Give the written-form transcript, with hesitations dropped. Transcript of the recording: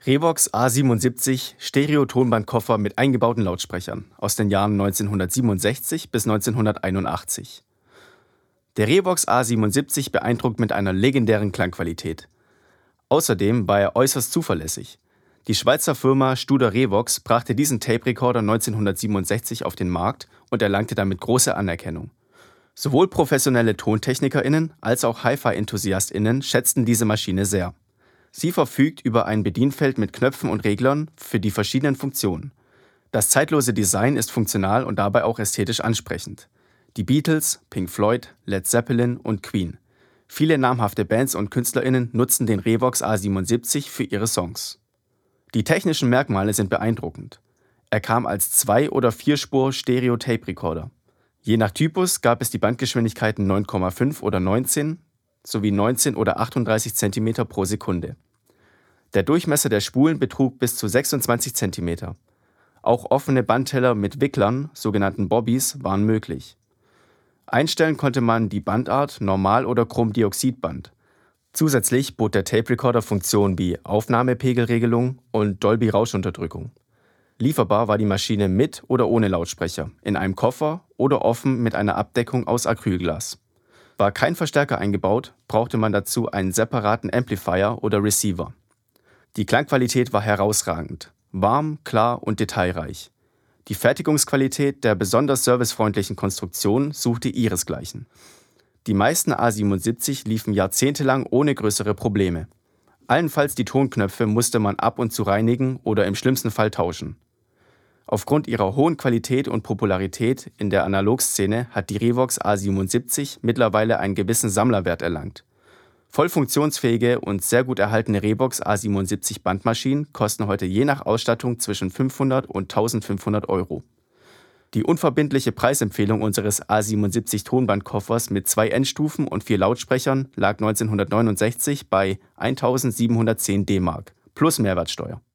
Revox A77 Stereo-Tonbandkoffer mit eingebauten Lautsprechern aus den Jahren 1967 bis 1981. Der Revox A77 beeindruckt mit einer legendären Klangqualität. Außerdem war er äußerst zuverlässig. Die Schweizer Firma Studer Revox brachte diesen Tape-Recorder 1967 auf den Markt und erlangte damit große Anerkennung. Sowohl professionelle TontechnikerInnen als auch Hi-Fi-EnthusiastInnen schätzten diese Maschine sehr. Sie verfügt über ein Bedienfeld mit Knöpfen und Reglern für die verschiedenen Funktionen. Das zeitlose Design ist funktional und dabei auch ästhetisch ansprechend. Die Beatles, Pink Floyd, Led Zeppelin und Queen. Viele namhafte Bands und KünstlerInnen nutzen den Revox A77 für ihre Songs. Die technischen Merkmale sind beeindruckend. Er kam als 2- oder 4-Spur-Stereo-Tape-Recorder. Je nach Typus gab es die Bandgeschwindigkeiten 9,5 oder 19 sowie 19 oder 38 cm pro Sekunde. Der Durchmesser der Spulen betrug bis zu 26 cm. Auch offene Bandteller mit Wicklern, sogenannten Bobbys, waren möglich. Einstellen konnte man die Bandart Normal- oder Chromdioxidband. Zusätzlich bot der Tape-Recorder Funktionen wie Aufnahmepegelregelung und Dolby-Rauschunterdrückung. Lieferbar war die Maschine mit oder ohne Lautsprecher, in einem Koffer oder offen mit einer Abdeckung aus Acrylglas. War kein Verstärker eingebaut, brauchte man dazu einen separaten Amplifier oder Receiver. Die Klangqualität war herausragend, warm, klar und detailreich. Die Fertigungsqualität der besonders servicefreundlichen Konstruktion suchte ihresgleichen. Die meisten A77 liefen jahrzehntelang ohne größere Probleme. Allenfalls die Tonknöpfe musste man ab und zu reinigen oder im schlimmsten Fall tauschen. Aufgrund ihrer hohen Qualität und Popularität in der Analogszene hat die Revox A77 mittlerweile einen gewissen Sammlerwert erlangt. Voll funktionsfähige und sehr gut erhaltene Revox A77 Bandmaschinen kosten heute je nach Ausstattung zwischen 500 und 1500 Euro. Die unverbindliche Preisempfehlung unseres A77 Tonbandkoffers mit 2 Endstufen und 4 Lautsprechern lag 1969 bei 1710 DM plus Mehrwertsteuer.